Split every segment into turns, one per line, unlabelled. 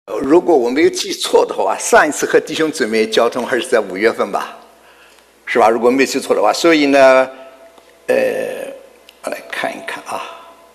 如果我没有记错的话，上一次和弟兄姊妹交通还是在5月份吧，是吧？如果没记错的话，所以呢，我来看一看啊。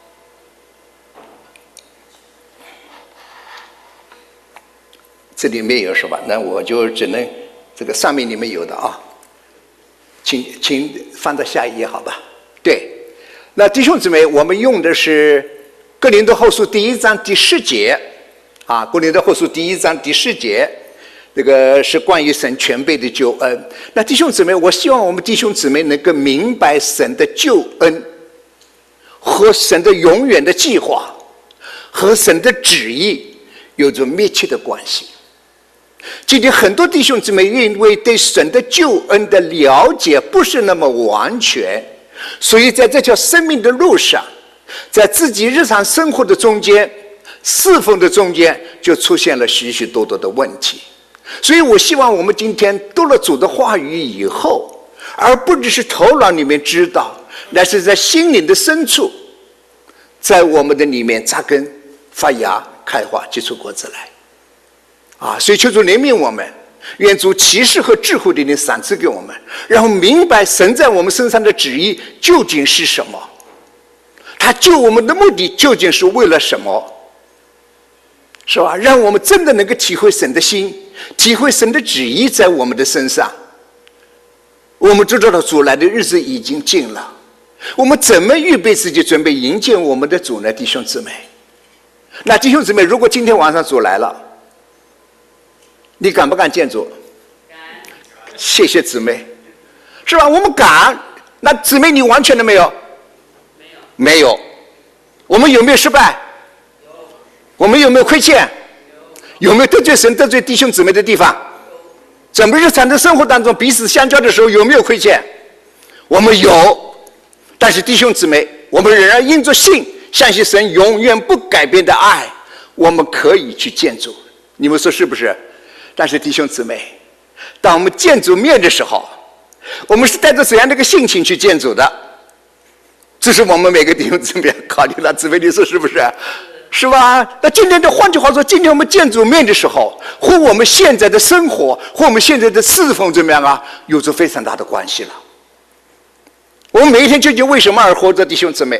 这里没有是吧？那我就只能这个上面你们有的啊，请翻到下一页好吧？对，那弟兄姊妹，我们用的是《哥林多后书》第1章第10节啊，《哥林多后书》第1章第10节，这个是关于神全备的救恩。那弟兄姊妹，我希望我们弟兄姊妹能够明白神的救恩和神的永远的计划和神的旨意有着密切的关系。今天很多弟兄姊妹因为对神的救恩的了解不是那么完全，所以在这条生命的路上，在自己日常生活的中间、侍奉的中间，就出现了许许多多的问题。所以我希望我们今天读了主的话语以后，而不只是头脑里面知道，乃是在心灵的深处，在我们的里面扎根、发芽、开花、结出果子来。所以求主怜悯我们，愿主启示和智慧的灵赏赐给我们，然后明白神在我们身上的旨意究竟是什么，他救我们的目的究竟是为了什么，是吧？让我们真的能够体会神的心，体会神的旨意在我们的身上。我们知道了主来的日子已经近了，我们怎么预备自己准备迎接我们的主呢？弟兄姊妹，那弟兄姊妹，如果今天晚上主来了，你敢不敢见主？谢谢姊妹，是吧？我们敢。那姊妹，你完全的没有？没有。我们有没有失败？有。我们有没有亏欠？有没有得罪神、得罪弟兄姊妹的地方？怎么日常的生活当中彼此相交的时候有没有亏欠？我们有。但是弟兄姊妹，我们仍然因着信，相信神永远不改变的爱，我们可以去见主。你们说是不是？但是弟兄姊妹，当我们见主面的时候，我们是带着怎样的一个心情去见主的？这是我们每个弟兄姊妹要考虑了。姊妹，你说是不是？是吧？那今天的，换句话说，今天我们见主面的时候，和我们现在的生活，和我们现在的侍奉怎么样啊，有着非常大的关系了。我们每一天究竟为什么而活着？弟兄姊妹，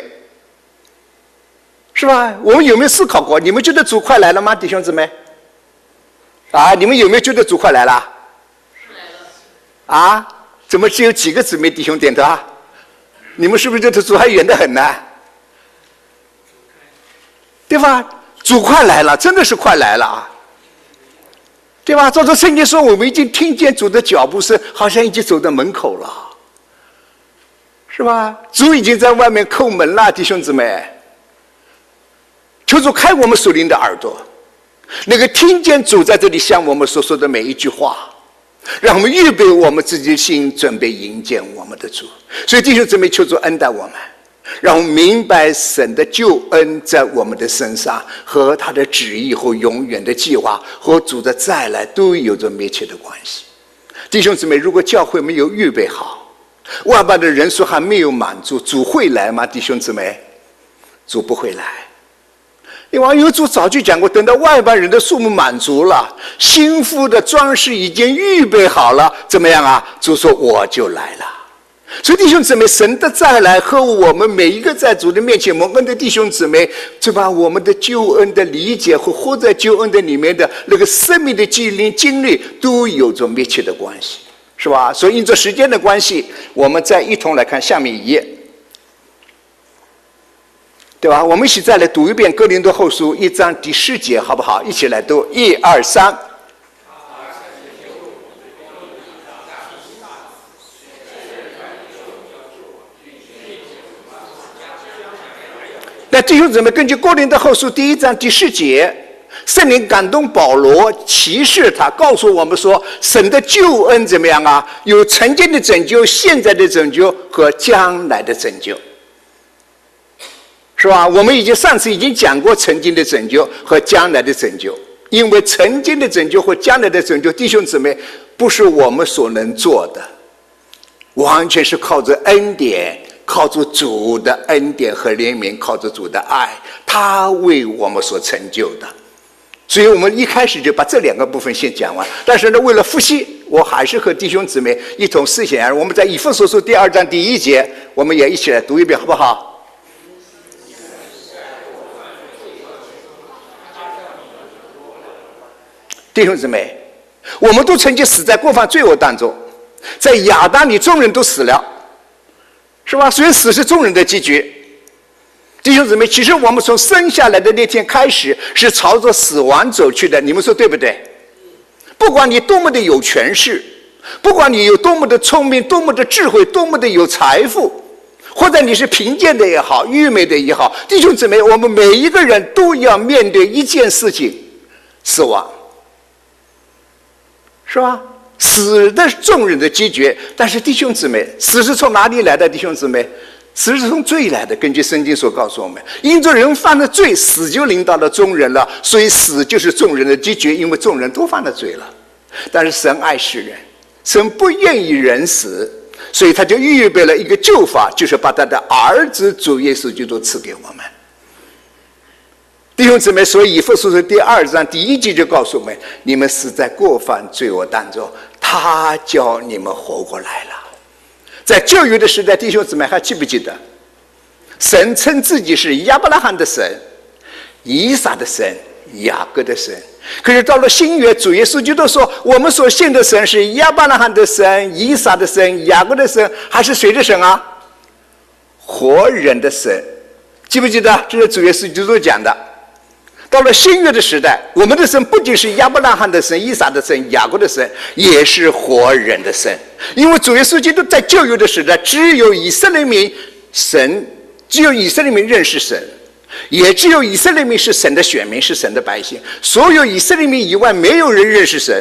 是吧？我们有没有思考过？你们觉得主快来了吗？弟兄姊妹？你们有没有觉得主快来了？怎么只有几个姊妹弟兄点头啊？你们是不是觉得主还远得很呢？对吧？主快来了，真的是快来了啊！对吧？照着圣经说，我们已经听见主的脚步声，好像已经走到门口了，是吧？主已经在外面叩门了，弟兄姊妹，求主开我们属灵的耳朵，能够听见主在这里向我们所说的每一句话，让我们预备我们自己的心，准备迎接我们的主。所以弟兄姊妹，求主恩待我们，让我们明白神的救恩在我们的身上，和他的旨意和永远的计划和主的再来都有着密切的关系。弟兄姊妹，如果教会没有预备好，外邦的人数还没有满足，主会来吗？弟兄姊妹，主不会来。因为有主早就讲过，等到外邦人的数目满足了，心腹的装饰已经预备好了，怎么样啊？主说我就来了。所以弟兄姊妹，神的再来和我们每一个在主的面前蒙恩的弟兄姊妹，就把我们的救恩的理解和活在救恩的里面的那个生命的经历都有着密切的关系，是吧？所以因着时间的关系，我们再一同来看下面一页，对吧？我们一起再来读一遍《哥林多后书》1章第10节，好不好？一起来读，1、2、3。那弟兄姊妹，根据《哥林多后书》第1章第10节，圣灵感动保罗，启示他，告诉我们说，神的救恩怎么样啊？有曾经的拯救、现在的拯救和将来的拯救。是吧？我们上次已经讲过曾经的拯救和将来的拯救，因为曾经的拯救和将来的拯救，弟兄姊妹，不是我们所能做的，完全是靠着恩典，靠着主的恩典和怜悯，靠着主的爱，他为我们所成就的。 所以我们一开始就把这两个部分先讲完。但是呢，为了复习，我还是和弟兄姊妹一同思想。我们在以弗所书第2章第1节，我们也一起来读一遍，好不好？弟兄姊妹，我们都曾经死在过犯罪恶当中，在亚当里众人都死了，是吧？所以死是众人的结局。弟兄姊妹，其实我们从生下来的那天开始是朝着死亡走去的，你们说对不对？不管你多么的有权势，不管你有多么的聪明，多么的智慧，多么的有财富，或者你是贫贱的也好，愚昧的也好，弟兄姊妹，我们每一个人都要面对一件事情：死亡，是吧？死的众人的结局。但是弟兄姊妹，死是从哪里来的？弟兄姊妹，死是从罪来的。根据圣经所告诉我们，因着人犯了罪，死就临到了众人了，所以死就是众人的结局，因为众人都犯了罪了。但是神爱世人，神不愿意人死，所以他就预备了一个救法，就是把他的儿子主耶稣基督赐给我们。弟兄姊妹，所以以弗所书第2章第1节就告诉我们：你们死在过犯罪恶当中，他叫你们活过来了。在旧约的时代，弟兄姊妹还记不记得，神称自己是亚伯拉罕的神、以撒的神、雅各的神。可是到了新约，主耶稣基督说，我们所信的神是亚伯拉罕的神、以撒的神、雅各的神，还是谁的神啊？活人的神。记不记得？这是主耶稣基督讲的。到了新约的时代，我们的神不仅是亚伯拉罕的神、以撒的神、雅各的神，也是活人的神。因为主耶稣基督在旧约的时代，只有以色列民认识神，也只有以色列民是神的选民，是神的百姓。所有以色列民以外，没有人认识神。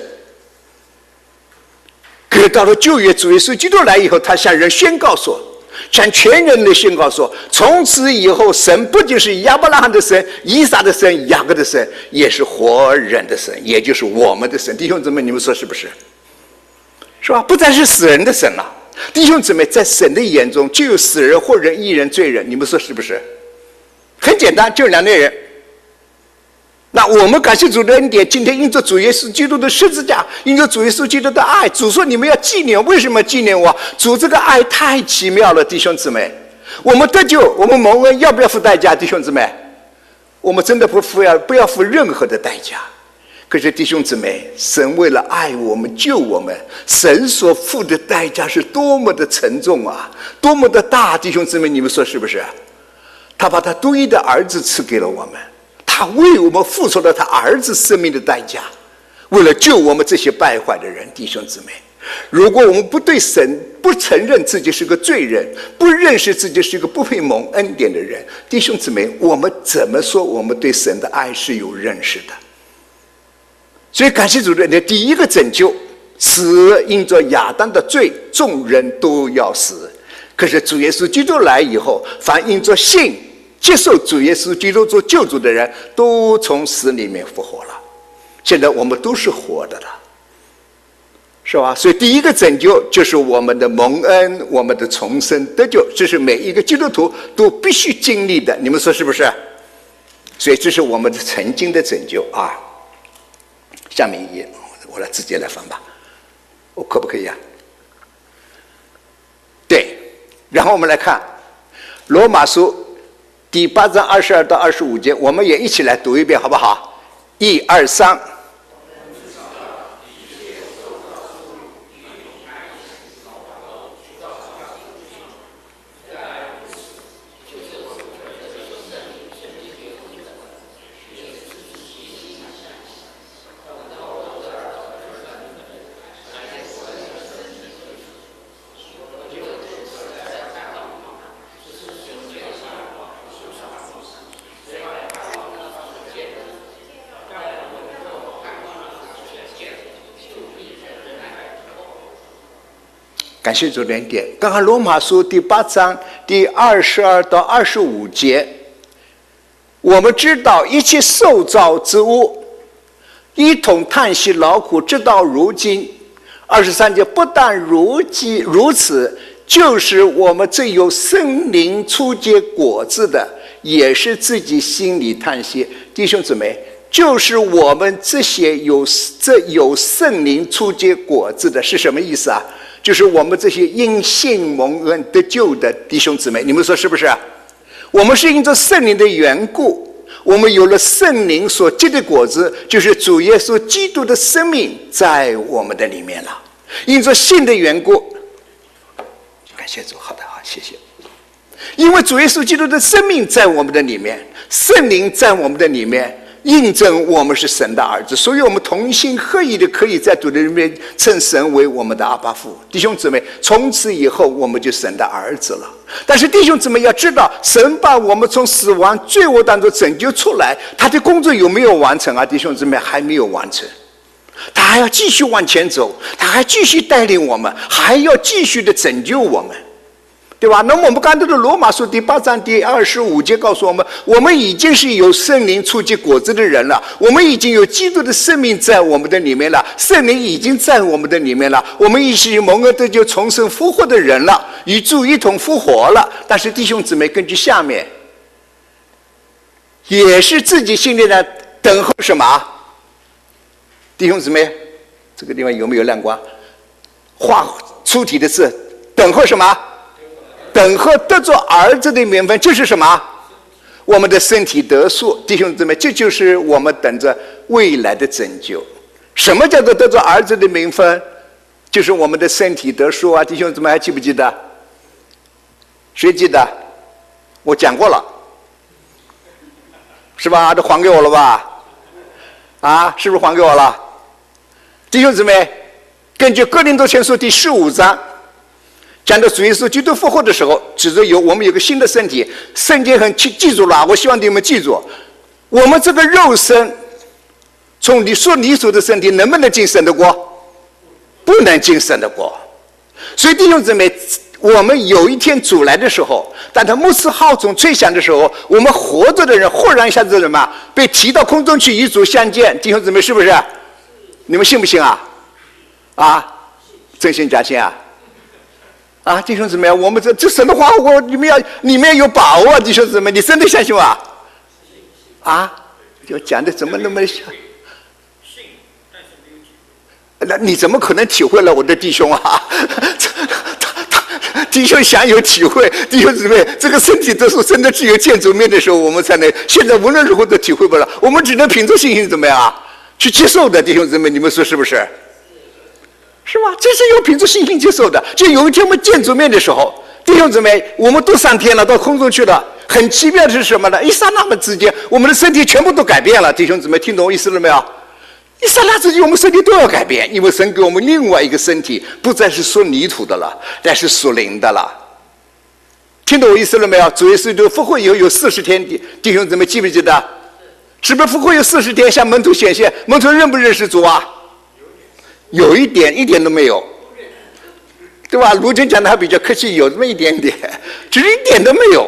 可是到了旧约，主耶稣基督来以后，他向人宣告说，向全人类宣告说，从此以后，神不仅是亚伯拉罕的神、以撒的神、雅各的神，也是活人的神，也就是我们的神。弟兄姊妹，你们说是不是？是吧？不再是死人的神了。弟兄姊妹，在神的眼中，就有死人、活人、义人、罪人。你们说是不是？很简单，就是两类人。那我们感谢主的恩典，今天因着主耶稣基督的十字架，因着主耶稣基督的爱，主说你们要纪念。为什么纪念我？主这个爱太奇妙了，弟兄姊妹。我们得救，我们蒙恩，要不要付代价？弟兄姊妹，我们真的不要付任何的代价。可是弟兄姊妹，神为了爱我们、救我们，神所付的代价是多么的沉重啊，多么的大！弟兄姊妹，你们说是不是？他把他独一的儿子赐给了我们，他为我们付出了他儿子生命的代价，为了救我们这些败坏的人。弟兄姊妹，如果我们不对神不承认自己是个罪人，不认识自己是一个不配蒙恩典的人，弟兄姊妹，我们怎么说我们对神的爱是有认识的？所以感谢主的第一个拯救，死因着亚当的罪，众人都要死。可是主耶稣基督来以后，凡因着信接受主耶稣基督做救主的人，都从死里面复活了。现在我们都是活的了，是吧？所以第一个拯救就是我们的蒙恩，我们的重生得救，这是每一个基督徒都必须经历的。你们说是不是？所以这是我们的曾经的拯救啊。下面一页，我来直接来翻吧，我可不可以啊？对，然后我们来看罗马书第8章22到25节，我们也一起来读一遍，好不好？1、2、3。感谢主的恩典。刚刚罗马书第8章第22到25节，我们知道一切受造之物一同叹息劳苦，直到如今。23节，不但如此，就是我们这有生灵初结果子的，也是自己心里叹息。弟兄姊妹， 就是我们这些有圣灵初结果子的，是什么意思啊？就是我们这些因信蒙恩得救的弟兄姊妹，你们说是不是？我们是因着圣灵的缘故，我们有了圣灵所结的果子，就是主耶稣基督的生命在我们的里面了。因着信的缘故，感谢主，好的，好，谢谢。因为主耶稣基督的生命在我们的里面，圣灵在我们的里面，印证我们是神的儿子，所以我们同心合意的可以在主的里面称神为我们的阿爸父。弟兄姊妹，从此以后我们就神的儿子了。但是弟兄姊妹要知道，神把我们从死亡罪恶当中拯救出来，他的工作有没有完成啊？弟兄姊妹，还没有完成，他还要继续往前走，他还继续带领我们，还要继续的拯救我们，对吧？那么我们刚才的罗马书第8章第25节告诉我们，我们已经是有圣灵初结果子的人了，我们已经有基督的生命在我们的里面了，圣灵已经在我们的里面了，我们已是蒙恩得救重生复活的人了，与主一同复活了。但是弟兄姊妹，根据下面也是自己心里的等候什么？弟兄姊妹，这个地方有没有亮光？画出体的字，等候什么？等候得做儿子的名分，这是什么？我们的身体得赎。弟兄姊妹，这就是我们等着未来的拯救。什么叫做得做儿子的名分？就是我们的身体得赎啊！弟兄姊妹还记不记得？谁记得？我讲过了，是吧？都还给我了吧？啊，是不是还给我了？弟兄姊妹，根据哥林多前书第15章讲到主耶稣基督复活的时候，指着我们有个新的身体，圣经很记住了，我希望你们记住，我们这个肉身从你所的身体能不能进神的国？不能进神的国。所以弟兄姊妹，我们有一天主来的时候，当他末次号筒吹响的时候，我们活着的人忽然一下子什么被提到空中去与主相见。弟兄姊妹，是不是？你们信不信啊？啊，真信假信啊？啊，弟兄姊妹，我们这神的话，你们要有把握啊！弟兄姊妹，你真的相信啊？啊，就讲的怎么那么像？那你怎么可能体会了我的弟兄啊？弟兄想有体会，弟兄姊妹，这个身体得赎真的只有见主面的时候，我们才能。现在无论如何都体会不了，我们只能凭着信心怎么样啊？去接受的。弟兄姊妹，你们说是不是？是吧？这是要凭着信心接受的。就有一天我们见主面的时候，弟兄姊妹，我们都上天了，到空中去了。很奇妙的是什么呢？一刹那之间，我们的身体全部都改变了。弟兄姊妹，听懂我意思了没有？一刹那之间，我们身体都要改变，因为神给我们另外一个身体，不再是属泥土的了，但是属灵的了。听懂我意思了没有？主耶稣就复活以后有40天，弟兄姊妹记不记得？是不是复活有40天向门徒显现？门徒认不认识主啊？有一点都没有，对吧？卢军讲的还比较客气，有这么一点点，只是一点都没有，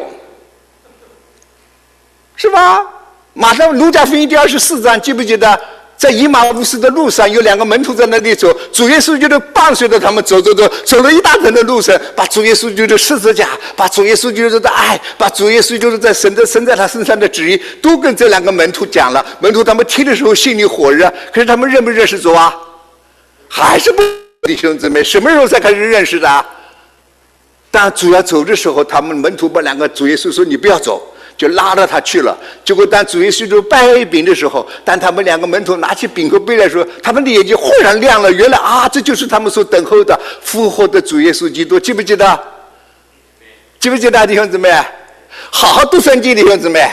是吧？马上路加福音第24章，记不记得？在以马忤斯的路上，有2个门徒在那里走，主耶稣就伴随着他们走了一大段的路程，把主耶稣基督的十字架，把主耶稣基督的爱，把主耶稣就是在神在他身上的旨意，都跟这2个门徒讲了。门徒他们听的时候心里火热，可是他们认不认识主啊？还是不，弟兄姊妹，什么时候才开始认识的？当主要走的时候，他们门徒把2个主耶稣说：“你不要走。”就拉着他去了。结果当主耶稣就掰饼的时候，当他们2个门徒拿起饼和杯来的时候，他们的眼睛忽然亮了，原来啊，这就是他们所等候的复活的主耶稣基督。记不记得？记不记得，弟兄姊妹？好好读圣经，弟兄姊妹，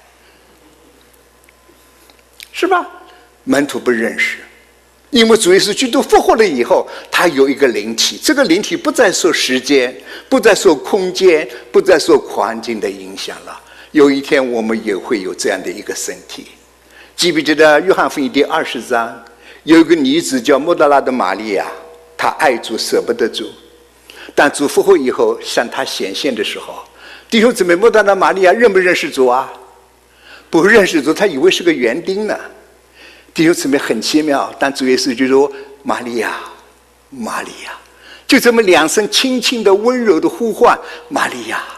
是吧？门徒不认识。因为主耶稣基督复活了以后，他有一个灵体，这个灵体不再受时间，不再受空间，不再受环境的影响了。有一天我们也会有这样的一个身体。记不记得约翰福音第20章，有一个女子叫莫大拉的玛利亚，她爱主舍不得主，但主复活以后向她显现的时候，弟兄姊妹，莫大拉玛利亚认不认识主啊？不认识主，她以为是个园丁呢。弟兄姊妹，很奇妙，但主耶稣就说：“玛利亚，玛利亚。”就这么2声轻轻的温柔的呼唤：“玛利亚，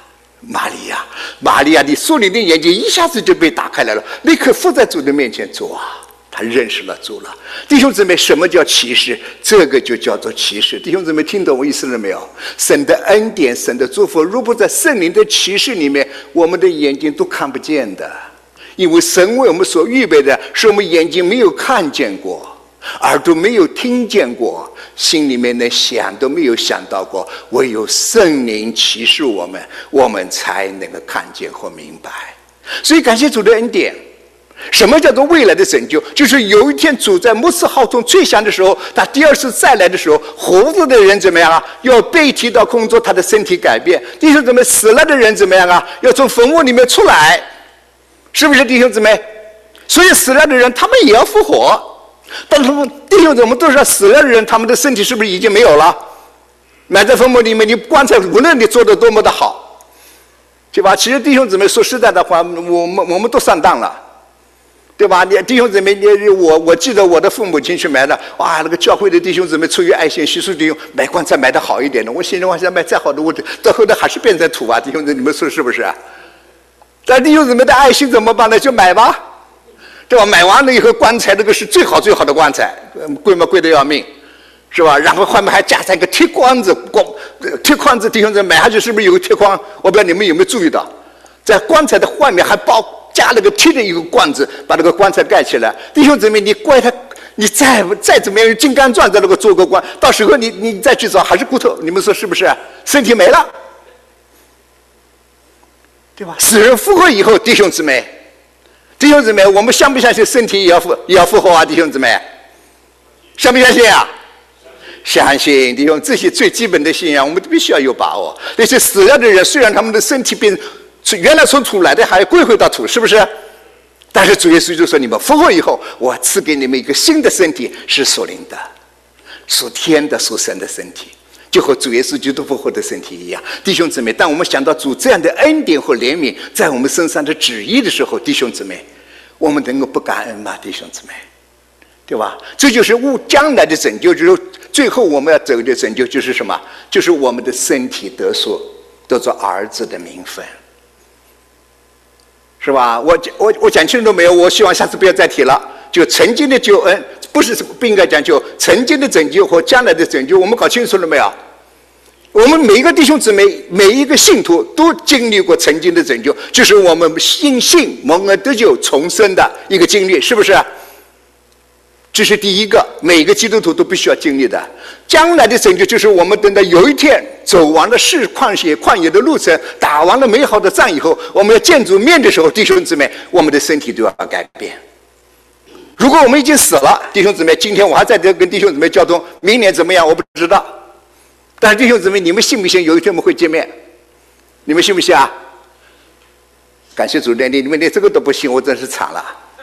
玛利亚的属灵的眼睛一下子就被打开来了，立刻伏在主的面前。主啊，他认识了主了。弟兄姊妹，什么叫启示？这个就叫做启示。弟兄姊妹，听懂我意思了没有？神的恩典，神的祝福，如果在圣灵的启示里面，我们的眼睛都看不见的，因为神为我们所预备的是我们眼睛没有看见过，耳朵没有听见过，心里面连想都没有想到过，唯有圣灵启示我们，我们才能够看见或明白。所以感谢主的恩典。什么叫做未来的拯救？就是有一天主在末世号筒吹响的时候，他第二次再来的时候，活着的人怎么样啊？要被提到空中，他的身体改变。弟兄姊妹，死了的人怎么样啊？要从坟墓里面出来，是不是弟兄姊妹？所以死了的人他们也要复活。但是弟兄姊妹，我们都知道死了的人他们的身体是不是已经没有了？埋在坟墓里面，你棺材无论你做得多么的好，对吧？其实弟兄姊妹说实在的话，我们都上当了。对吧？你弟兄姊妹，我记得我的父母亲去埋的，哇，那个教会的弟兄姊妹出于爱心，习俗弟兄买棺材买的好一点的。我心里话，想买再好的，我到后来还是变成土啊！弟兄姊妹，你们说是不是？但弟兄姊妹的爱心怎么办呢？就买吧，对吧？买完了以后，棺材那个是最好的棺材，贵嘛贵得要命，是吧？然后后面还加上一个铁框子，铁框子，弟兄姊妹买下去是不是有个铁框？我不知道你们有没有注意到，在棺材的外面还加了个铁的一个罐子，把那个棺材盖起来。弟兄姊妹，你怪他，你再怎么样用金刚钻在那个做个棺，到时候你再去找还是骨头，你们说是不是？身体没了，对吧？死人复活以后，弟兄姊妹，我们相不相信身体也要复活啊？弟兄姊妹，相不相信啊？相信弟兄，这些最基本的信仰，我们必须要有把握。那些死了的人，虽然他们的身体变原来从土来的，还要归回到土，是不是？但是主耶稣就说：“你们复活以后，我赐给你们一个新的身体，是属灵的、属天的、属神的身体，就和主耶稣基督复活的身体一样。”弟兄姊妹，当我们想到主这样的恩典和怜悯在我们身上的旨意的时候，弟兄姊妹，我们能够不感恩吗？弟兄姊妹，对吧？这就是将来的拯救，就是最后我们要走的拯救，就是什么？就是我们的身体得做儿子的名分。是吧？我讲清楚没有？我希望下次不要再提了。就曾经的救恩，不应该讲究曾经的拯救和将来的拯救，我们搞清楚了没有？我们每一个弟兄姊妹，每一个信徒都经历过曾经的拯救，就是我们因信蒙恩得救重生的一个经历，是不是？这是第一个，每个基督徒都必须要经历的。将来的拯救就是我们等到有一天走完了旷野的路程，打完了美好的仗以后，我们要见主面的时候，弟兄姊妹，我们的身体都要改变。如果我们已经死了，弟兄姊妹，今天我还在这跟弟兄姊妹交通，明年怎么样我不知道。但是弟兄姊妹，你们信不信有一天我们会见面？你们信不信啊？感谢主，你们连这个都不信，我真是惨了。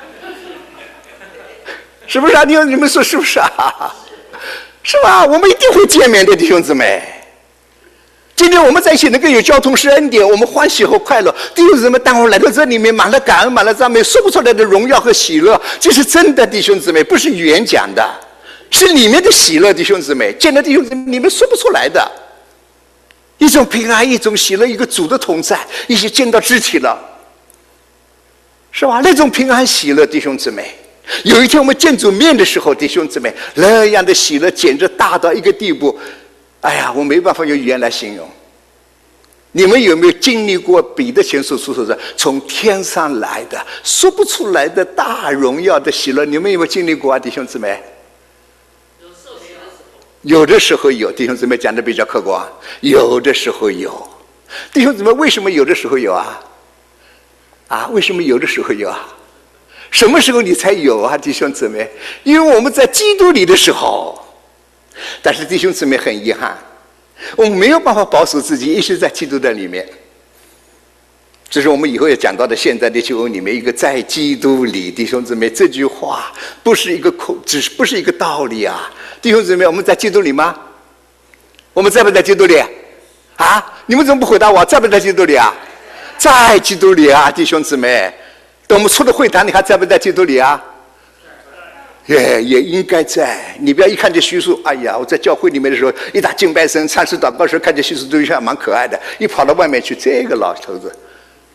是不是啊？你们说是不是啊？是吧？我们一定会见面的，弟兄姊妹。今天我们在一起能够有交通是恩典，我们欢喜和快乐。弟兄姊妹，当我来到这里面，满了感恩，满了赞美，说不出来的荣耀和喜乐，这是真的，弟兄姊妹，不是语言讲的，是里面的喜乐，弟兄姊妹。见到弟兄姊妹，你们说不出来的，一种平安，一种喜乐，一个主的同在，一起见到肢体了，是吧？那种平安喜乐，弟兄姊妹。有一天我们见主面的时候，弟兄姊妹，那样的喜乐简直大到一个地步，哎呀，我没办法用语言来形容。你们有没有经历过彼得前书所说的从天上来的说不出来的大荣耀的喜乐？你们有没有经历过啊，弟兄姊妹？有的时候有，弟兄姊妹讲的比较客观，有的时候有。弟兄姊妹，为什么有的时候有啊？为什么有的时候有啊？什么时候你才有啊，弟兄姊妹？因为我们在基督里的时候。但是弟兄姊妹，很遗憾，我们没有办法保守自己一直在基督的里面。这是我们以后要讲到的现在的救恩里面一个在基督里，弟兄姊妹，这句话不是一个不是一个道理啊！弟兄姊妹，我们在基督里吗？我们在不在基督里？你们怎么不回答我？在不在基督里啊？在基督里啊，弟兄姊妹。等我们出了会谈，你还在不在基督里啊？ 也应该在。你不要一看见叙述，哎呀，我在教会里面的时候，一打敬拜声、唱诗祷告时候，看见叙述对象蛮可爱的，一跑到外面去，这个老头子，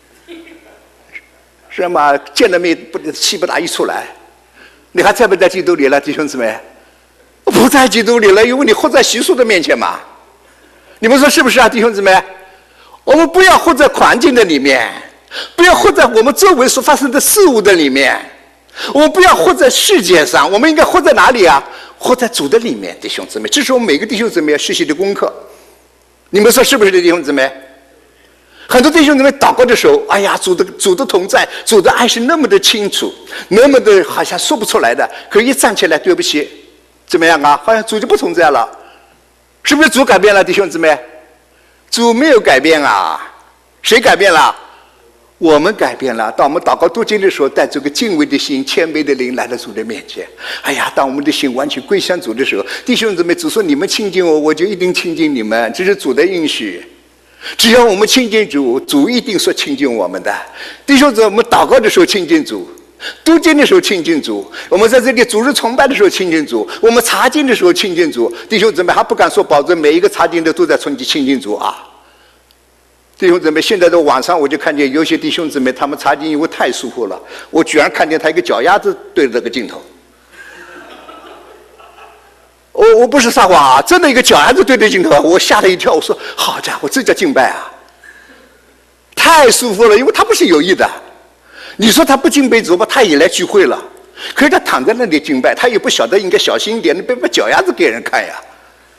是吗？见了面气不打一处来。你还在不在基督里了，弟兄姊妹？不在基督里了，因为你活在叙述的面前嘛。你们说是不是啊，弟兄姊妹？我们不要活在环境的里面，不要活在我们周围所发生的事物的里面。我们不要活在世界上，我们应该活在哪里啊？活在主的里面，弟兄姊妹，这是我们每个弟兄姊妹要学习的功课。你们说是不是，弟兄姊妹？很多弟兄姊妹祷告的时候，哎呀，主的同在，主的爱是那么的清楚，那么的好像说不出来的，可一站起来，对不起，怎么样啊？好像主就不同在了，是不是主改变了，弟兄姊妹？主没有改变啊，谁改变了？我们改变了。当我们祷告读经的时候，带着个敬畏的心、谦卑的灵来到主的面前。哎呀，当我们的心完全归向主的时候，弟兄姊妹，主说你们亲近我，我就一定亲近你们，这是主的应许。只要我们亲近主，主一定说亲近我们的。弟兄姊妹，我们祷告的时候亲近主，读经的时候亲近主，我们在这里主日崇拜的时候亲近主，我们查经的时候亲近主。弟兄姊妹，还不敢说保证每一个查经的都在亲近主啊。弟兄姊妹，现在的网上我就看见有些弟兄姊妹，他们查经因为太舒服了，我居然看见他一个脚丫子对着这个镜头。我不是撒谎啊，真的一个脚丫子对着镜头，我吓了一跳。我说好家伙，这叫敬拜啊，太舒服了，因为他不是有意的。你说他不敬拜主吧，他也来聚会了，可是他躺在那里敬拜，他也不晓得应该小心一点，你别把脚丫子给人看呀。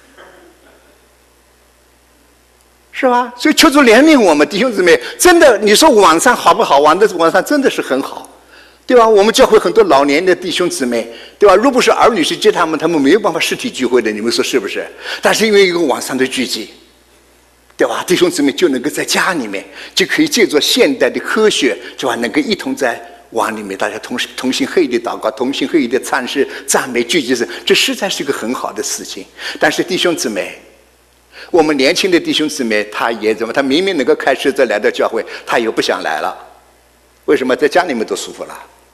是吧？所以求主怜悯我们弟兄姊妹，真的，你说网上好不好玩的？网上真的是很好，对吧？我们教会很多老年的弟兄姊妹，对吧？如果是儿女去接他们没有办法实体聚会的，你们说是不是？但是因为一个网上的聚集，对吧？弟兄姊妹就能够在家里面，就可以借助现代的科学，对吧？能够一同在网里面，大家同心合意的祷告，同心合意的唱诗、赞美、聚集神，这实在是一个很好的事情。但是弟兄姊妹，我们年轻的弟兄姊妹，他也怎么？他明明能够开车再来到教会，他又不想来了。为什么？在家里面都舒服了，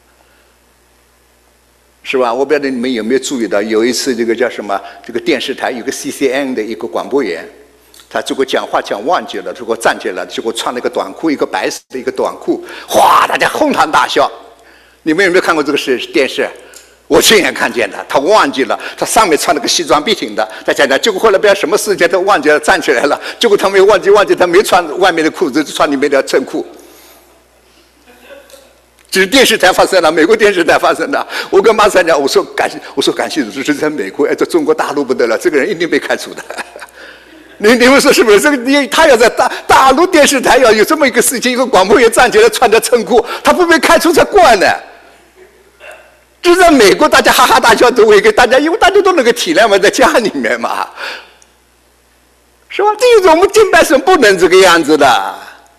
是吧？我不知道你们有没有注意到，有一次这个叫什么？这个电视台有个 CCN 的一个广播员，他结果讲话讲忘记了，结果站起来，结果穿了个短裤，一个白色的一个短裤，哗，大家哄堂大笑。你们有没有看过这个电视？我亲眼看见的，他忘记了，他上面穿了个西装笔挺的，在讲讲，结果后来不知道什么事情他忘记了，站起来了，结果他没有忘记他没穿外面的裤子，就穿里面的衬裤。这是电视台发生的，美国电视台发生的。我跟马三讲，我说感谢主，这是在美国，在中国大陆不得了，这个人一定被开除的。你们说是不是？这个他要在大陆电视台要有这么一个事情，一个广播员站起来穿着衬裤，他不被开除才怪呢。就在美国，大家哈哈大笑都会给大家，因为大家都能够体谅嘛，在家里面嘛，是吧？这就是我们敬拜神不能这个样子的。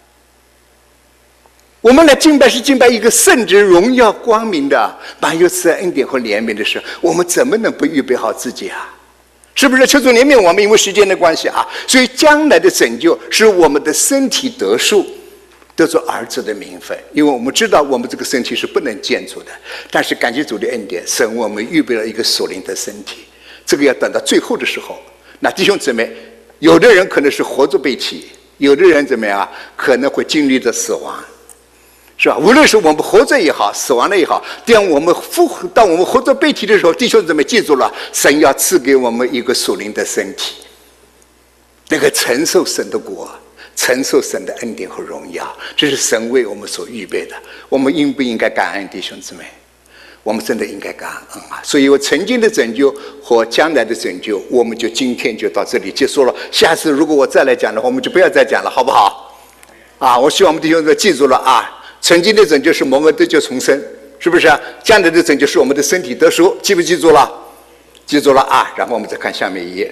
我们来敬拜是敬拜一个圣洁、荣耀、光明的、满有慈爱、恩典和怜悯的神，我们怎么能不预备好自己啊？是不是？求主怜悯我们，因为时间的关系啊，所以将来的拯救是我们的身体得赎。得做儿子的名分，因为我们知道我们这个身体是不能建筑的，但是感谢主的恩典，神为我们预备了一个属灵的身体，这个要等到最后的时候。那弟兄姊妹，有的人可能是活着被提，有的人怎么样，可能会经历着死亡，是吧？无论是我们活着也好，死亡了也好，当我们活着被提的时候，弟兄姊妹记住了，神要赐给我们一个属灵的身体，那个承受神的国，承受神的恩典和荣耀，这是神为我们所预备的。我们应不应该感恩，弟兄姊妹？我们真的应该感恩啊！所以我曾经的拯救和将来的拯救，我们就今天就到这里结束了。下次如果我再来讲的话，我们就不要再讲了，好不好？啊，我希望我们弟兄姊妹记住了啊！曾经的拯救是蒙恩得救重生，是不是啊？将来的拯救是我们的身体得赎，记不记住了？记住了啊！然后我们再看下面一页。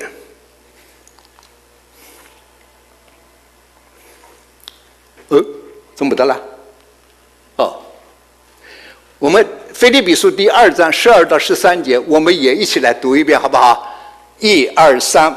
怎么的了？哦，我们腓立比书第2章12到13节，我们也一起来读一遍，好不好？1、2、3。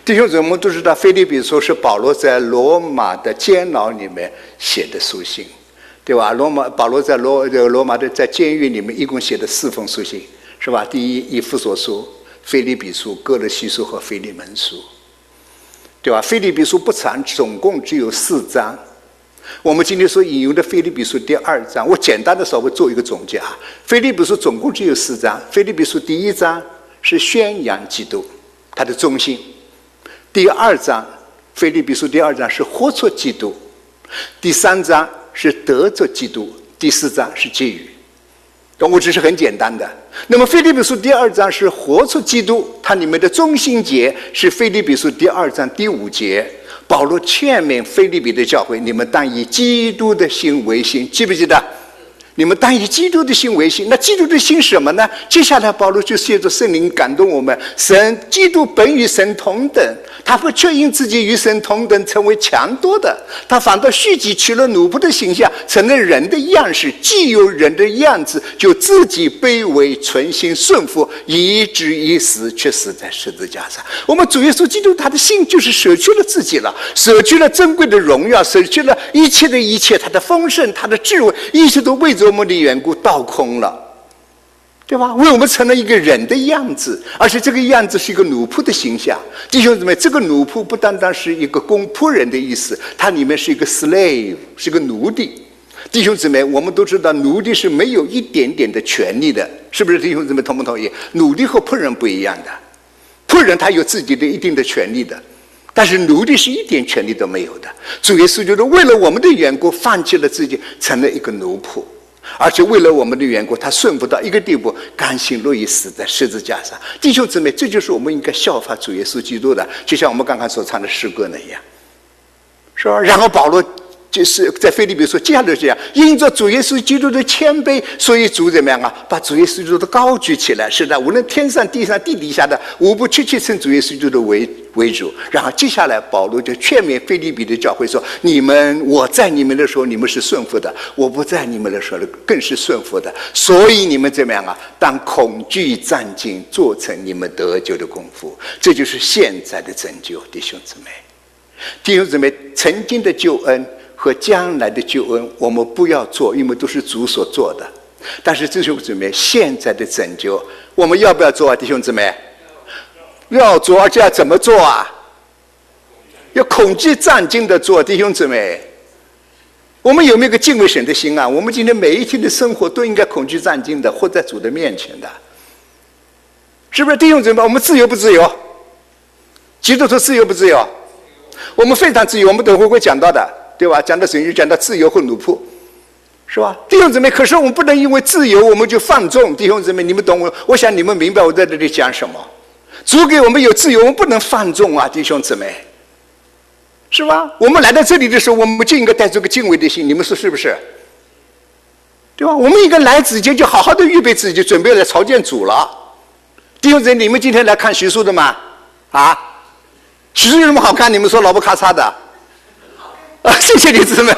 弟兄姊妹，我们都知道，腓立比书是保罗在罗马的监牢里面写的书信，对吧？保罗在罗马的在监狱里面一共写的4封书信，是吧？第一，以弗所书、腓立比书、哥罗西书和腓利门书，对吧？腓立比书不长，总共只有4章。我们今天所引用的腓立比书第2章，我简单的稍微做一个总结啊。腓立比书总共只有4章，腓立比书第1章是宣扬基督，它的中心。第2章，腓立比书第2章是活出基督，第3章是得着基督，第4章是结语。我只是很简单的。那么腓立比书第2章是活出基督，它里面的中心节是腓立比书第2章第5节，保罗劝勉腓立比的教会，你们当以基督的心为心，记不记得？你们当以基督的心为心。那基督的心什么呢？接下来保罗就借着圣灵感动我们，基督本与神同等，他不确因自己与神同等成为强夺的，他反倒虚己，取了奴仆的形象，成了人的样式，既有人的样子，就自己卑微，存心顺服，以至于死，却死在十字架上。我们主耶稣基督他的心就是舍去了自己了，舍去了珍贵的荣耀，舍去了一切，他的丰盛，他的智慧，一切都为着我们的缘故倒空了，对吧？为我们成了一个人的样子，而且这个样子是一个奴仆的形象。弟兄姊妹，这个奴仆不单单是一个仆人的意思，它里面是一个 slave， 是个奴隶。弟兄姊妹，我们都知道奴隶是没有一点点的权利的，是不是？弟兄姊妹同不同意？奴隶和仆人不一样的，仆人他有自己的一定的权利的，但是奴隶是一点权利都没有的。主耶稣就是为了我们的缘故放弃了自己，成了一个奴仆，而且为了我们的缘故，他顺服到一个地步，甘心乐意死在十字架上。弟兄姊妹，这就是我们应该效法主耶稣基督的，就像我们刚刚所唱的诗歌那样，是吧？然后保罗就是在腓立比说，接下来这样，因着主耶稣基督的谦卑，所以主怎么样啊？把主耶稣基督的高举起来，是的，无论天上地上地底下的，无不切称主耶稣基督的为主。然后接下来保罗就劝勉腓立比的教会说：我在你们的时候，你们是顺服的；我不在你们的时候，更是顺服的。所以你们怎么样啊？当恐惧战兢，做成你们得救的功夫。这就是现在的拯救，弟兄姊妹。弟兄姊妹，曾经的救恩和将来的救恩，我们不要做，因为都是主所做的。但是弟兄姊妹，现在的拯救，我们要不要做啊？弟兄姊妹，要做，而且要怎么做啊？要恐惧战兢的做，弟兄姊妹。我们有没有个敬畏神的心啊？我们今天每一天的生活都应该恐惧战兢的，活在主的面前的，是不是？弟兄姊妹，我们自由不自由？基督徒自由不自由？我们非常自由，我们等会会讲到的，对吧？讲到神就讲到自由和奴仆，是吧？弟兄姊妹，可是我们不能因为自由我们就放纵。弟兄姊妹，你们懂我想你们明白我在这里讲什么。主给我们有自由，我们不能放纵啊，弟兄姊妹，是吧？我们来到这里的时候，我们就应该带着个敬畏的心，你们说是不是？对吧？我们应该来之前就好好的预备自己，准备来朝见主了。弟兄姊妹，你们今天来看徐叔的吗？啊？徐叔有什么好看？你们说老不咔嚓的啊？谢谢你姊妹，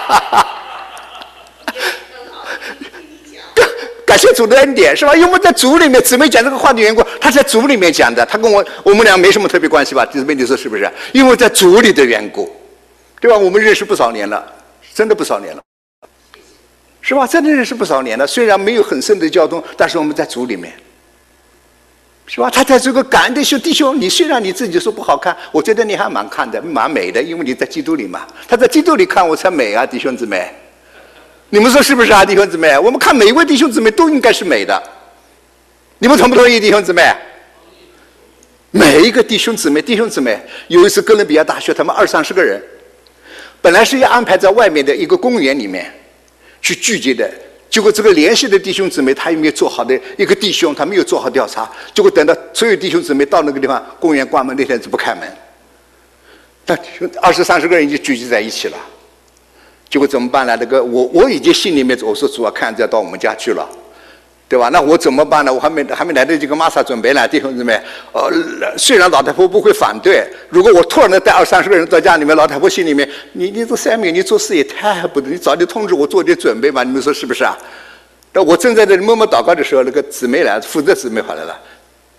感谢主的恩典，是吧？因为在主里面，姊妹讲这个话的缘故，他在主里面讲的，他跟我们俩没什么特别关系吧？姊妹，你说是不是？因为在主里的缘故，对吧？我们认识不少年了，真的不少年了，是吧？真的认识不少年了。虽然没有很深的交通，但是我们在主里面。是吧？他在这个感恩的弟兄，你虽然你自己说不好看，我觉得你还蛮看的，蛮美的，因为你在基督里嘛。他在基督里看我才美啊，弟兄姊妹，你们说是不是啊，弟兄姊妹？我们看每一位弟兄姊妹都应该是美的，你们同不同意，弟兄姊妹？每一个弟兄姊妹，有一次哥伦比亚大学，他们20-30个人，本来是要安排在外面的一个公园里面去聚集的。结果这个联系的弟兄姊妹，他也没有做好的一个弟兄，他没有做好调查。结果等到所有弟兄姊妹到那个地方，公园关门那天就不开门，但20-30个人已经聚集在一起了。结果怎么办呢？那个我已经心里面我说主啊，看着要到我们家去了，对吧？那我怎么办呢？我还没来得及跟玛莎准备呢，弟兄姊妹。虽然老太婆不会反对，如果我突然的带20-30个人到家里面，老太婆心里面，你这Samuel，你做事也太不对，你早点通知我做点准备嘛，你们说是不是啊？那我正在这里默默祷告的时候，那个姊妹来，负责姊妹回来了，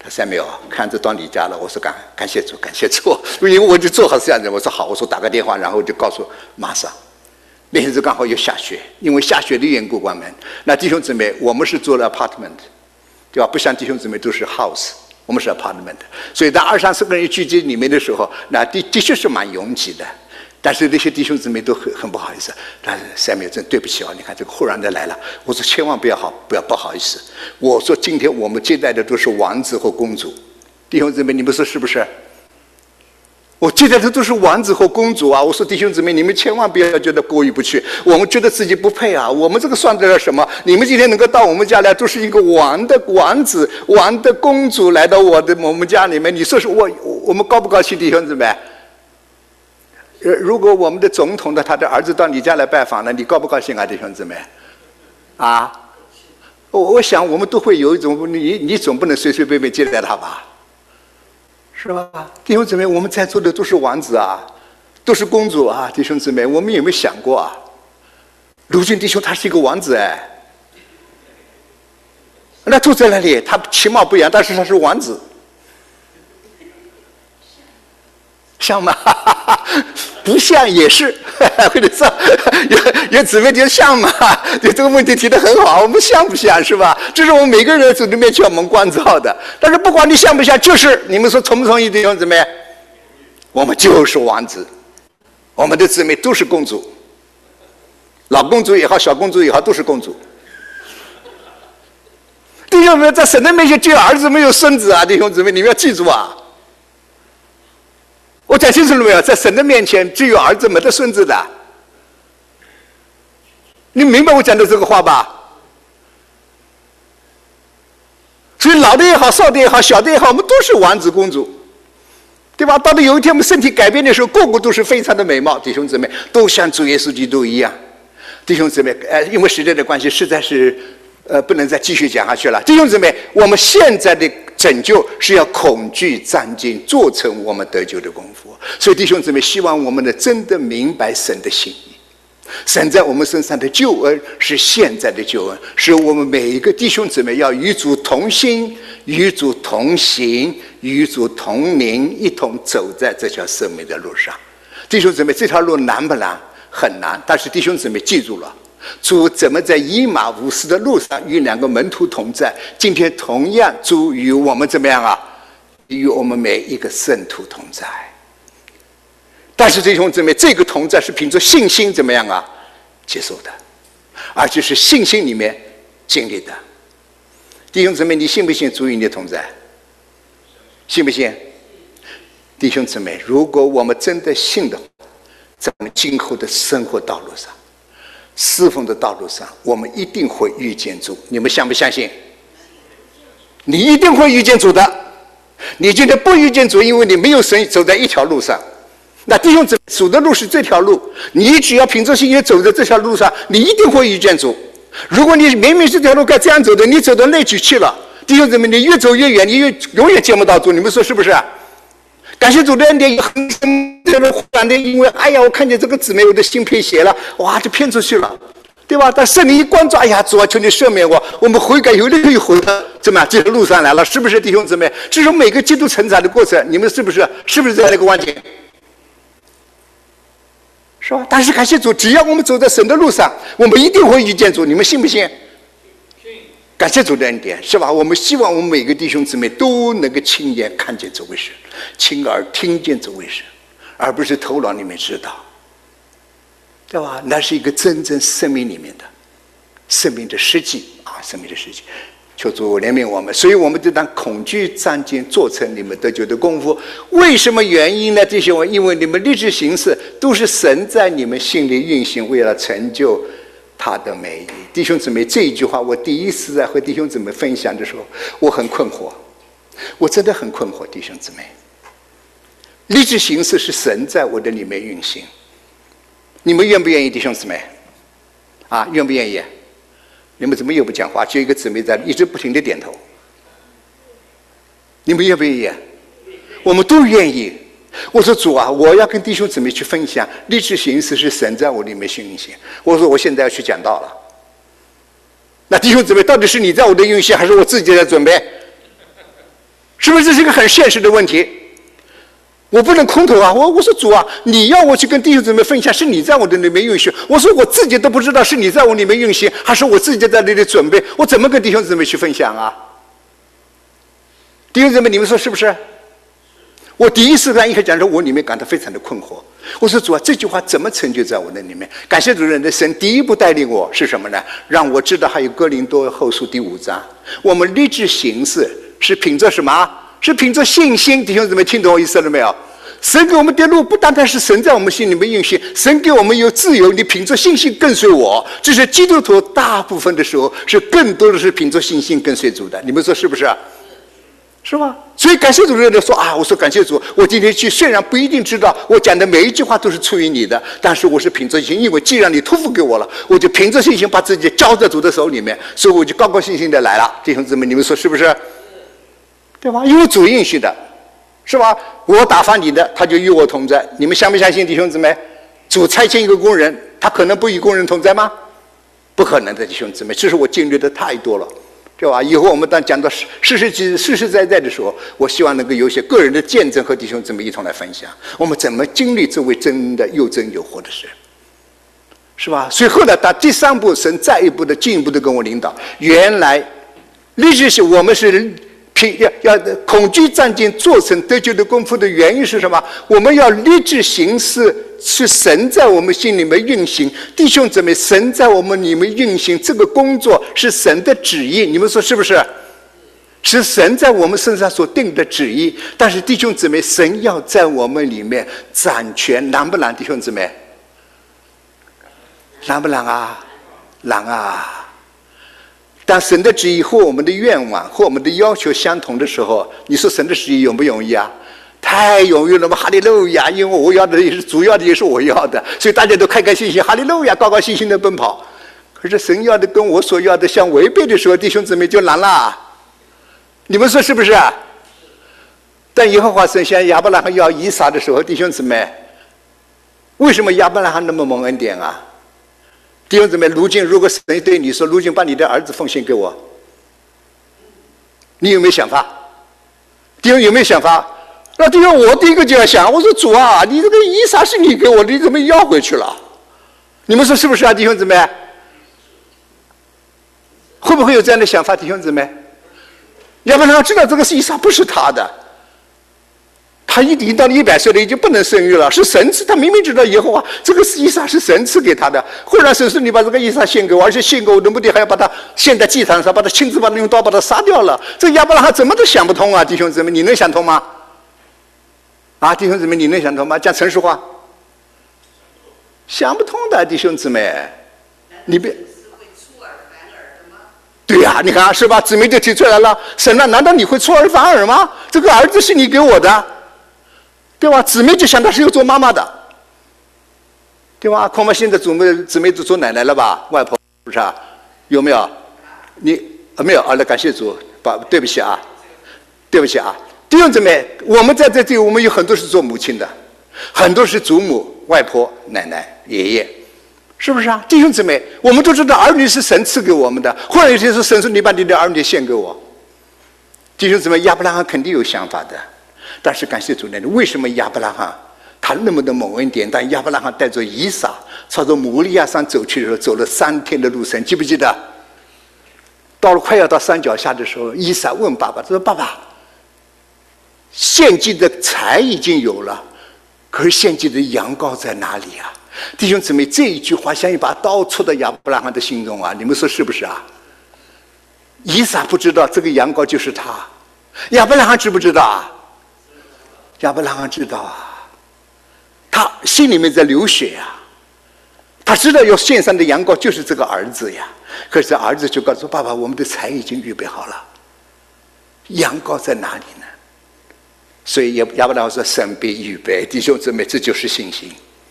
他说没有，看着到你家了。我说感谢主，感谢主，因为我就做好这样子。我说好，我说打个电话，然后就告诉马上。那天子刚好又下雪，因为下雪的缘故关门。那弟兄姊妹，我们是做了 apartment， 对吧？不像弟兄姊妹都是 house， 我们是 apartment。所以当20-30个人聚集里面的时候，那的确是蛮拥挤的。但是那些弟兄姊妹都很不好意思。但是Samuel真对不起啊，你看这个忽然的来了。我说千万不要不好意思。我说今天我们接待的都是王子和公主，弟兄姊妹，你们说是不是？我接待的都是王子和公主啊！我说弟兄姊妹，你们千万不要觉得过意不去，我们觉得自己不配啊！我们这个算得了什么？你们今天能够到我们家来，都是一个王子、王的公主来到我们家里面，你说是我们高不高兴，弟兄姊妹？如果我们的总统他的儿子到你家来拜访了，你高不高兴啊，弟兄姊妹？啊？我想我们都会有一种，你总不能随随便便接待他吧？是吧？弟兄姊妹，我们在座的都是王子啊，都是公主啊，弟兄姊妹，我们有没有想过啊？卢俊弟兄他是一个王子哎，那坐在那里，他其貌不扬，但是他是王子，像吗？不像也是，或者说有姊妹就像嘛，对这个问题提得很好，我们像不像是吧？这是我们每个人主里面去我们关照的。但是不管你像不像，就是你们说同不同意弟兄姊妹？我们就是王子，我们的姊妹都是公主，老公主也好，小公主也好，都是公主。弟兄姊妹，在神的面前只有儿子没有孙子啊！弟兄姊妹，你们要记住啊！我讲清楚了没有？在神的面前，只有儿子没得孙子的。你明白我讲的这个话吧？所以老的也好，少的也好，小的也好，我们都是王子公主，对吧？到了有一天我们身体改变的时候，个个都是非常的美貌，弟兄姊妹，都像主耶稣基督一样。弟兄姊妹，因为时间的关系，实在是不能再继续讲下去了。弟兄姊妹，我们现在的拯救是要恐惧战兢，做成我们得救的功夫。所以弟兄姊妹，希望我们能真的明白神的心意。神在我们身上的救恩是现在的救恩，是我们每一个弟兄姊妹要与主同心、与主同行、与主同灵，一同走在这条生命的路上。弟兄姊妹，这条路难不难？很难。但是弟兄姊妹记住了，主怎么在以马忤斯的路上与2个门徒同在，今天同样主与我们怎么样啊？与我们每一个圣徒同在。但是弟兄姊妹，这个同在是凭着信心怎么样啊？接受的，而且是信心里面经历的。弟兄姊妹，你信不信主与你同在？信不信？弟兄姊妹，如果我们真的信的话，在我们今后的生活道路上、侍奉的道路上，我们一定会遇见主。你们相不相信？你一定会遇见主的。你今天不遇见主，因为你没有神走在一条路上。那弟兄姊妹，主的路是这条路，你只要凭着信心走在这条路上，你一定会遇见主。如果你明明这条路该这样走的，你走到那去去了，弟兄姊妹，你越走越远，你永远见不到主。你们说是不是？感谢主的恩典，很深的忽然的，因为哎呀，我看见这个姊妹，我的心偏斜了，哇，就偏出去了，对吧？但圣灵一关照，哎呀，主啊，求你赦免我，我们悔改有力又回到怎么样这条路上来了，是不是弟兄姊妹？这是每个基督成长的过程，你们是不是这样的一个观点？是吧？但是感谢主，只要我们走在神的路上，我们一定会遇见主。你们信不信？感谢主的恩典，是吧？我们希望我们每个弟兄姊妹都能够亲眼看见这位神，亲耳听见这位神，而不是头脑里面知道，对吧？那是一个真正生命里面的生命的实际啊，生命的实际。求主怜悯我们，所以我们就当恐惧战兢，做成你们得救的功夫。为什么原因呢？弟兄们，因为你们立志行事都是神在你们心里运行，为了成就他的美意。弟兄姊妹，这一句话我第一次在和弟兄姊妹分享的时候，我很困惑，我真的很困惑。弟兄姊妹，立志行事是神在我的里面运行，你们愿不愿意？弟兄姊妹啊，愿不愿意？你们怎么又不讲话？就一个姊妹在一直不停地点头。你们愿不愿意？我们都愿意。我说主啊，我要跟弟兄姊妹去分享，立志行事是神在我里面运行。我说我现在要去讲道了。那弟兄姊妹，到底是你在我的运行，还是我自己在准备？ 是不是这是一个很现实的问题？我不能空头啊！我说主啊，你要我去跟弟兄姊妹分享，是你在我的里面运行。我说我自己都不知道是你在我里面运行，还是我自己在那里准备，我怎么跟弟兄姊妹去分享啊？弟兄姊妹，你们说是不是？我第一时间一开始讲说，我里面感到非常的困惑。我说主啊，这句话怎么成就在我的里面？感谢主人的神第一步带领我是什么呢？让我知道还有哥林多后书第5章，我们立志行事是凭着什么？是凭着信心。弟兄姊妹，听懂我意思了没有？神给我们的路不单单是神在我们心里面运行，神给我们有自由，你凭着信心跟随我。这是基督徒大部分的时候是更多的是凭着信心跟随主的，你们说是不是？是吧？所以感谢主的人说啊，我说感谢主，我今天去虽然不一定知道我讲的每一句话都是出于你的，但是我是凭着信心，因为既然你托付给我了，我就凭着信心把自己交在主的手里面，所以我就高高兴兴的来了。弟兄姊妹，你们说是不是？对吧？因为主允许的，是吧？我打发你的，他就与我同在。你们相不相信，弟兄姊妹？主差遣一个工人，他可能不与工人同在吗？不可能的，弟兄姊妹，这是我经历的太多了。对吧？以后我们当讲到实实在在的时候，我希望能够有一些个人的见证和弟兄姊妹一同来分享，我们怎么经历这位真的又真又活的神，是吧？所以后来到第3步，神再一步的进一步的跟我领导。原来立志行，我们是要恐惧战兢，做成得救的功夫的原因是什么？我们要立志行事，是神在我们心里面运行。弟兄姊妹，神在我们里面运行这个工作是神的旨意，你们说是不是？是神在我们身上所定的旨意。但是弟兄姊妹，神要在我们里面掌权，难不难？弟兄姊妹，难不难啊？难啊！当神的旨意和我们的愿望和我们的要求相同的时候，你说神的旨意容不容易啊？太容易了嘛！哈利路亚！因为我要的也是主要的，也是我要的，所以大家都开开心心，哈利路亚，高高兴兴的奔跑。可是神要的跟我所要的相违背的时候，弟兄姊妹就难了。你们说是不是啊？但耶和华神向亚伯拉罕要以撒的时候，弟兄姊妹，为什么亚伯拉罕那么蒙恩典啊？弟兄姊妹，如今如果神对你说，如今把你的儿子奉献给我，你有没有想法？弟兄有没有想法？那弟兄，我第一个就要想，我说主啊，你这个以撒是你给我的，你怎么要回去了？你们说是不是啊，弟兄姊妹？会不会有这样的想法，弟兄姊妹？亚伯拉罕知道这个以撒不是他的，他已经到了100岁了，已经不能生育了，是神赐。他明明知道以后啊，这个以撒是神赐给他的。忽然神说：“你把这个以撒献给我，而且献给我的目的还要把他献在祭坛上，把他亲自把他用刀把他杀掉了。”这亚伯拉罕怎么都想不通啊，弟兄姊妹，你能想通吗？啊，弟兄姊妹，你能想通吗？讲诚实话，想不通的，弟兄姊妹，你别。对呀，你看是吧？姊妹就提出来了，神啊，难道你会出尔反尔吗？这个儿子是你给我的，对吧？姊妹就想他是要做妈妈的，对吧？恐怕现在姊妹都做奶奶了吧？外婆是不是啊？有没有？你没有啊？那感谢主，对不起啊，对不起啊，弟兄姊妹，我们在这里，我们有很多是做母亲的，很多是祖母、外婆、奶奶、爷爷。是不是啊，弟兄姊妹？我们都知道儿女是神赐给我们的，或者有些是神说你把你的儿女献给我。弟兄姊妹，亚伯拉罕肯定有想法的，但是感谢主呢，为什么亚伯拉罕他那么的蒙恩典？但亚伯拉罕带着以撒朝着摩利亚山走去的时候，走了3天的路程，记不记得？到了快要到山脚下的时候，以撒问爸爸，他说：“爸爸，献祭的柴已经有了，可是献祭的羊羔在哪里啊？”弟兄姊妹，这一句话像一把刀戳到亚伯拉罕的心中啊！你们说是不是啊？以撒不知道这个羊羔就是他，亚伯拉罕知不知道啊？亚伯拉罕知道啊，他心里面在流血呀，他知道要献上的羊羔就是这个儿子呀。可是儿子就告诉爸爸：“我们的柴已经预备好了，羊羔在哪里呢？”所以亚伯拉罕说：“神必预备。”弟兄姊妹，这就是信心。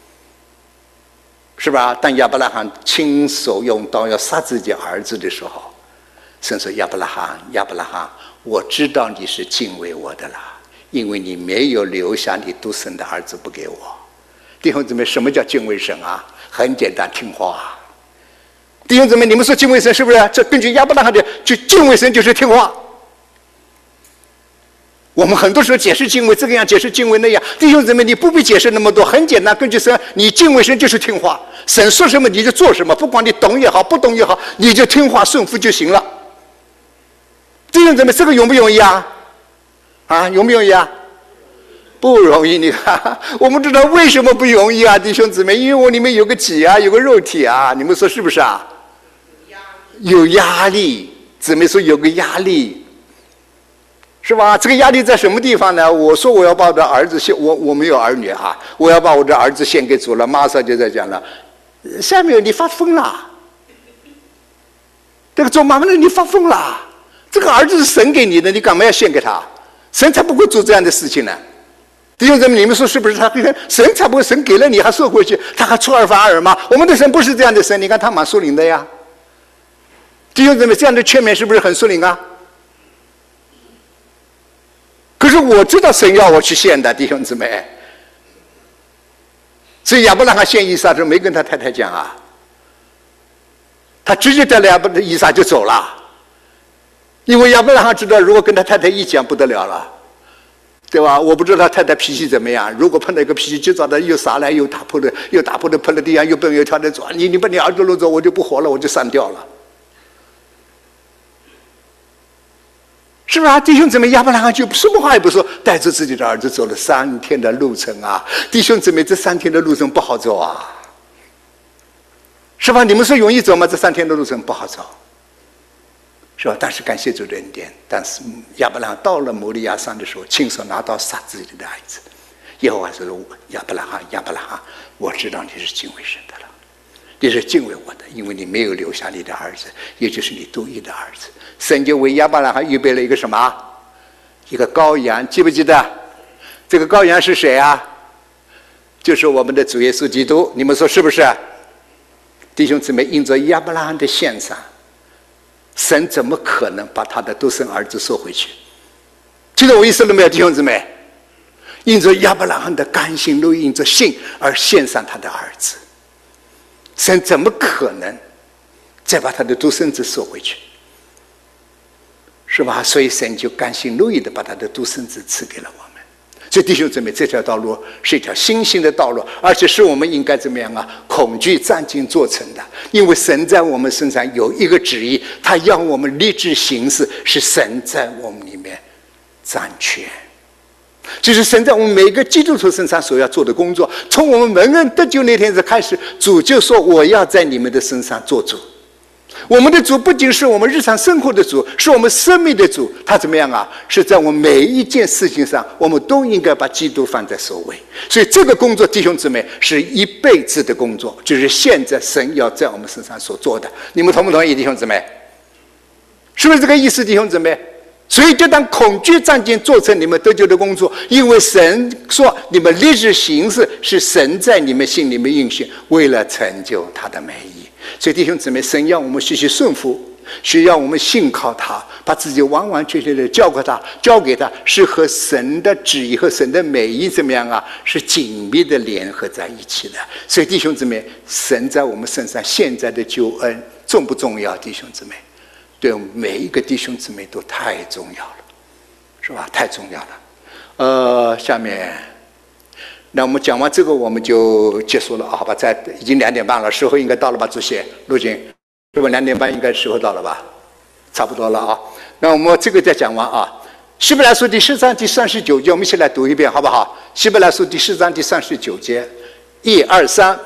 是吧？当亚伯拉罕亲手用刀要杀自己儿子的时候，神说：“亚伯拉罕，亚伯拉罕，我知道你是敬畏我的了，因为你没有留下你独生的儿子不给我。”弟兄姊妹，什么叫敬畏神啊？很简单，听话。弟兄姊妹，你们说敬畏神是不是？这根据亚伯拉罕的，就敬畏神就是听话。 我们很多时候解释经文这个样，解释经文那样，弟兄姊妹，你不必解释那么多，很简单，根据神，你敬畏神就是听话，神说什么你就做什么，不管你懂也好，不懂也好，你就听话顺服就行了。弟兄姊妹，这个容不容易啊？啊，容不容易啊？不容易，你看，我们知道为什么不容易啊，弟兄姊妹，因为我里面有个己啊，有个肉体啊，你们说是不是啊？有压力，姊妹说有个压力。是吧？这个压力在什么地方呢？我说我要把我的儿子献，我没有儿女哈，我要把我的儿子献给主了。马上就在讲了，下面你发疯了，这个做妈妈的你发疯了，这个儿子是神给你的，你干嘛要献给他？神才不会做这样的事情呢。弟兄姊妹，你们说是不是？他神才不会，神给了你还收回去，他还出尔反尔吗？我们的神不是这样的神，你看他蛮属灵的呀。弟兄姊妹，这样的劝勉是不是很属灵啊？可是我知道神要我去献的，弟兄姊妹。所以亚伯拉罕献以撒的时候没跟他太太讲啊，他直接带了以撒就走了，因为亚伯拉罕知道如果跟他太太一讲不得了了，对吧？我不知道他太太脾气怎么样，如果碰到一个脾气急躁的，又撒来又打破的喷了地上，又蹦又跳的走，你把你儿子弄走，我就不活了，我就散掉了。是不是啊？弟兄姊妹，亚伯拉罕就什么话也不说，带着自己的儿子走了3天的路程啊！弟兄姊妹，这3天的路程不好走啊，是吧？你们说容易走吗？这3天的路程不好走，是吧？但是感谢主的恩典，但是亚伯拉罕到了摩利亚山的时候，亲手拿刀杀自己的儿子。耶和华说：“亚伯拉罕，亚伯拉罕，我知道你是敬畏神的了，你是敬畏我的，因为你没有留下你的儿子，也就是你独一的儿子。”神就为亚伯拉罕预备了一个什么？一个羔羊，记不记得？这个羔羊是谁啊？就是我们的主耶稣基督。你们说是不是？弟兄姊妹，因着亚伯拉罕的献上，神怎么可能把他的独生儿子收回去？听懂我意思了没有，弟兄姊妹？因着亚伯拉罕的甘心乐意，因着信而献上他的儿子，神怎么可能再把他的独生子收回去？是吧？所以神就甘心乐意的把他的独生子赐给了我们。所以弟兄姊妹，这条道路是一条新兴的道路，而且是我们应该怎么样啊？恐惧战兢做成的。因为神在我们身上有一个旨意，他要我们立志行事，是神在我们里面掌权。就是神在我们每个基督徒身上所要做的工作。从我们蒙恩得救那天开始，主就说我要在你们的身上做主。我们的主不仅是我们日常生活的主，是我们生命的主。他怎么样啊？是在我们每一件事情上，我们都应该把基督放在首位。所以这个工作，弟兄姊妹，是一辈子的工作，就是现在神要在我们身上所做的。你们同不同意，弟兄姊妹？是不是这个意思，弟兄姊妹？所以就当恐惧战兢做成你们得救的工作，因为神说你们立志行事，是神在你们心里面运行，为了成就他的美意。所以弟兄姊妹，神要我们学习顺服，需要我们信靠他，把自己完完全全的交给他，是和神的旨意和神的美意怎么样啊？是紧密的联合在一起的。所以弟兄姊妹，神在我们身上现在的救恩重不重要？弟兄姊妹，对我们每一个弟兄姊妹都太重要了，是吧？太重要了。下面，那我们讲完这个，我们就结束了，好吧？已经2点半了，时候应该到了吧？主席，陆军，是不2点半应该时候到了吧？差不多了啊。那我们这个再讲完啊。希伯来书第10章第39节，我们一起来读一遍，好不好？希伯来书第10章第39节，1、2、3。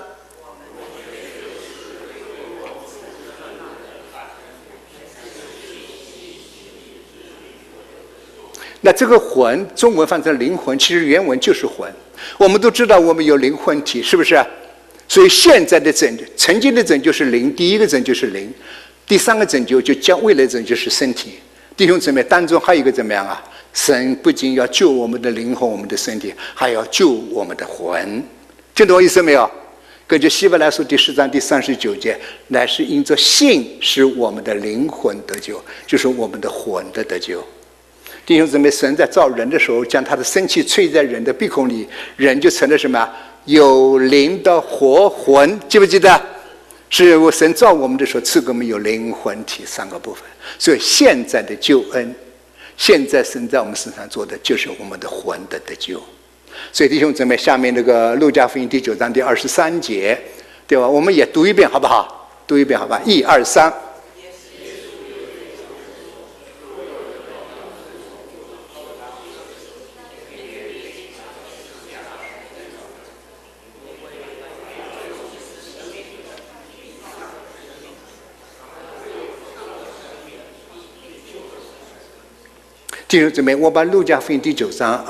那这个魂，中文翻成灵魂，其实原文就是魂。我们都知道我们有灵魂体，是不是？所以现在的拯救，曾经的拯救是灵，第一个拯救是灵，第3个拯救就将未来拯救是身体。弟兄姊妹，当中还有一个怎么样啊？神不仅要救我们的灵魂、我们的身体，还要救我们的魂。听懂我意思没有？根据希伯来书第10章第39节，乃是因着信使我们的灵魂得救，就是我们的魂的得救。弟兄姊妹，神在造人的时候，将他的生气吹在人的鼻孔里，人就成了什么？有灵的活魂，记不记得？是神造我们的时候赐给我们有灵魂体3个部分。所以现在的救恩， 现在神在我们身上做的就是我们的魂的得救。所以弟兄姊妹，下面那个路加福音第9章第23节，对吧？我们也读一遍好不好？读一遍好吧？1、2、3。弟兄姊妹，我把路加福音第9章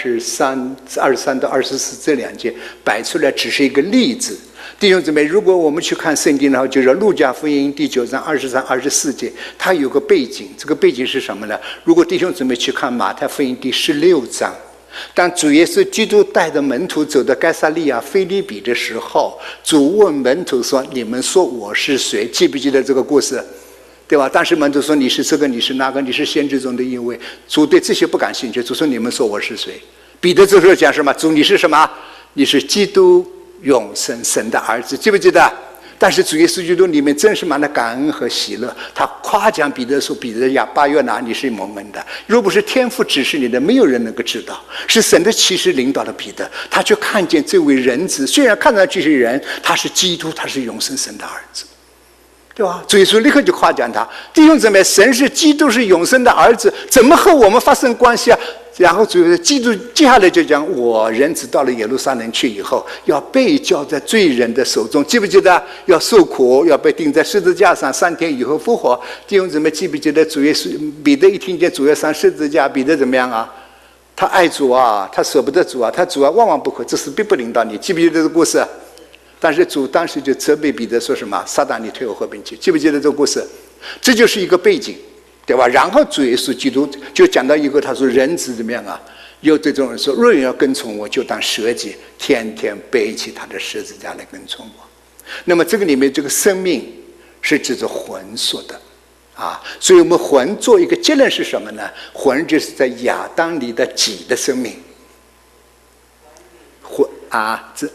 23到24这2节摆出来，只是一个例子。弟兄姊妹，如果我们去看圣经的话，就是路加福音第9章23、24节，它有个背景。这个背景是什么呢？如果弟兄姊妹去看马太福音第16章，当主耶稣基督带着门徒走到该撒利亚腓立比的时候，主问门徒说：“你们说我是谁？”记不记得这个故事？对吧？当时门徒说：“你是这个，你是那个，你是先知中的一位。”主对这些不感兴趣，主说：“你们说我是谁？”彼得这时候讲什么？主，你是什么？你是基督，永生神的儿子，记不记得？但是主耶稣基督里面真是满了感恩和喜乐，他夸奖彼得说：“彼得呀，巴约拿，你是蒙恩的。若不是天父指示你的，没有人能够知道。是神的启示领导了彼得，他却看见这位人子，虽然看上去是人，他是基督，他是永生神的儿子。”对吧？主耶稣立刻就夸奖他，弟兄姊妹，神是基督，是永生的儿子，怎么和我们发生关系啊？然后主耶稣基督接下来就讲：“我人子到了耶路撒冷去以后，要被交在罪人的手中，记不记得？要受苦，要被钉在十字架上，3天以后复活。”弟兄姊妹，记不记得主耶稣？彼得一听见主要上十字架，彼得怎么样啊？他爱主啊，他舍不得主啊，他主啊万万不可，这事必不临到你。记不记得这个故事？但是主当时就责备彼得说什么：“撒旦，你退我后边去！”记不记得这个故事？这就是一个背景，对吧？然后主耶稣基督就讲到一个，他说：“人子怎么样啊？有这种人说，若人要跟从我，就当舍己，天天背起他的十字架来跟从我。”那么这个里面这个生命是指着魂说的啊，所以我们魂做一个结论是什么呢？魂就是在亚当里的己的生命，魂啊这。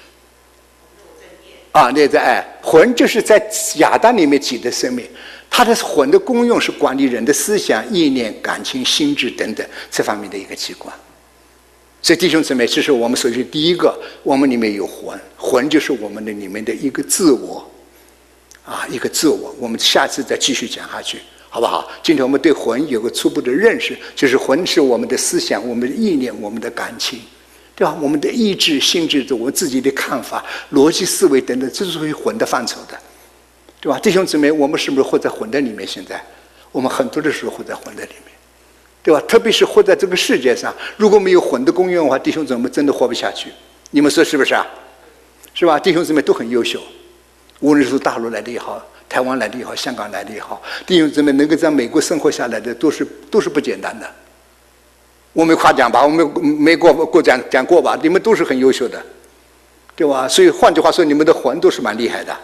内在爱，魂就是在亚当里面己的生命，它的魂的功用是管理人的思想、意念、感情、心智等等这方面的一个器官。所以弟兄姊妹，这是我们首先第一个，我们里面有魂，魂就是我们的里面的一个自我，一个自我。我们下次再继续讲下去，好不好？今天我们对魂有个初步的认识，就是魂是我们的思想、我们的意念、我们的感情。对吧？我们的意志、心智，我们自己的看法、逻辑思维等等，这是属于魂的范畴的，对吧？弟兄姊妹，我们是不是活在魂的里面？现在我们很多的时候活在魂的里面，对吧？特别是活在这个世界上，如果没有魂的功用的话，弟兄姊妹真的活不下去。你们说是不是啊？是吧？弟兄姊妹都很优秀，无论是大陆来的也好，台湾来的也好，香港来的也好，弟兄姊妹能够在美国生活下来的都是不简单的。我们夸奖吧，我们没讲过吧？你们都是很优秀的，对吧？所以换句话说，你们的魂都是蛮厉害的。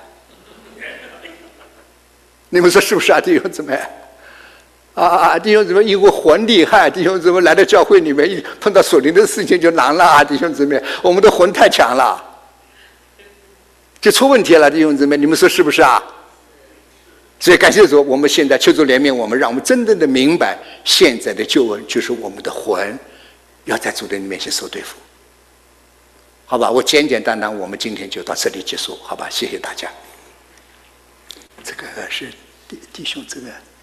你们说是不是啊，弟兄姊妹？弟兄姊妹，因为魂厉害，弟兄姊妹来到教会里面，一碰到属灵的事情就难了啊！弟兄姊妹，我们的魂太强了，就出问题了，弟兄姊妹，你们说是不是啊？所以感谢主，我们现在求主怜悯我们，让我们真正的明白，现在的救恩就是我们的魂要在主的面前受对付，好吧？我简简单单，我们今天就到这里结束，好吧？谢谢大家。这个是弟兄这个。